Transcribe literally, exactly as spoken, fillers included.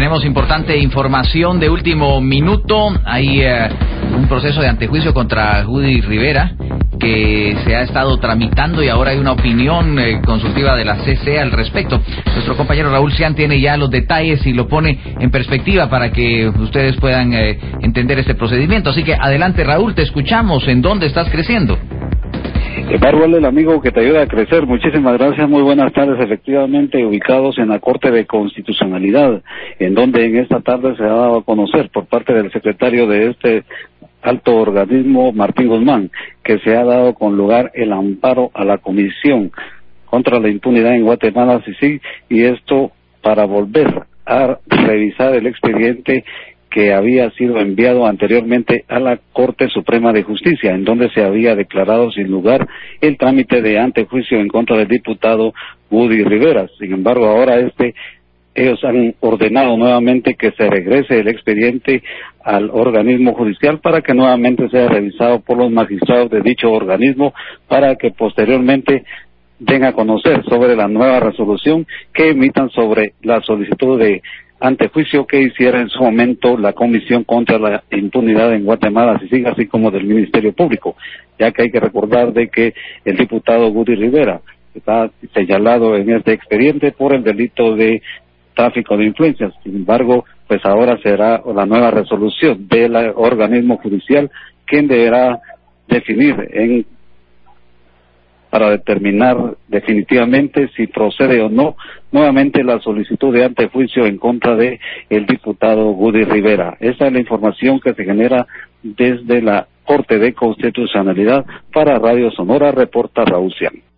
Tenemos importante información de último minuto. Hay eh, un proceso de antejuicio contra Judy Rivera que se ha estado tramitando y ahora hay una opinión eh, consultiva de la C C al respecto. Nuestro compañero Raúl Cian tiene ya los detalles y lo pone en perspectiva para que ustedes puedan eh, entender este procedimiento. Así que adelante, Raúl, te escuchamos. ¿En dónde estás creciendo? Bárbaro, el amigo que te ayuda a crecer. Muchísimas gracias, muy buenas tardes. Efectivamente, ubicados en la Corte de Constitucionalidad, en donde en esta tarde se ha dado a conocer por parte del secretario de este alto organismo, Martín Guzmán, que se ha dado con lugar el amparo a la Comisión contra la Impunidad en Guatemala, C I C I G, y esto para volver a revisar el expediente que había sido enviado anteriormente a la Corte Suprema de Justicia, en donde se había declarado sin lugar el trámite de antejuicio en contra del diputado Judy Rivera. Sin embargo, ahora este ellos han ordenado nuevamente que se regrese el expediente al organismo judicial para que nuevamente sea revisado por los magistrados de dicho organismo, para que posteriormente den a conocer sobre la nueva resolución que emitan sobre la solicitud de antejuicio que hiciera en su momento la Comisión contra la Impunidad en Guatemala, C I C I G, así como del Ministerio Público, ya que hay que recordar de que el diputado Judy Rivera está señalado en este expediente por el delito de tráfico de influencias. Sin embargo, pues ahora será la nueva resolución del organismo judicial quien deberá definir en para determinar definitivamente si procede o no nuevamente la solicitud de antejuicio en contra de el diputado Judy Rivera. Esa es la información que se genera desde la Corte de Constitucionalidad. Para Radio Sonora, reporta Raúl Cian.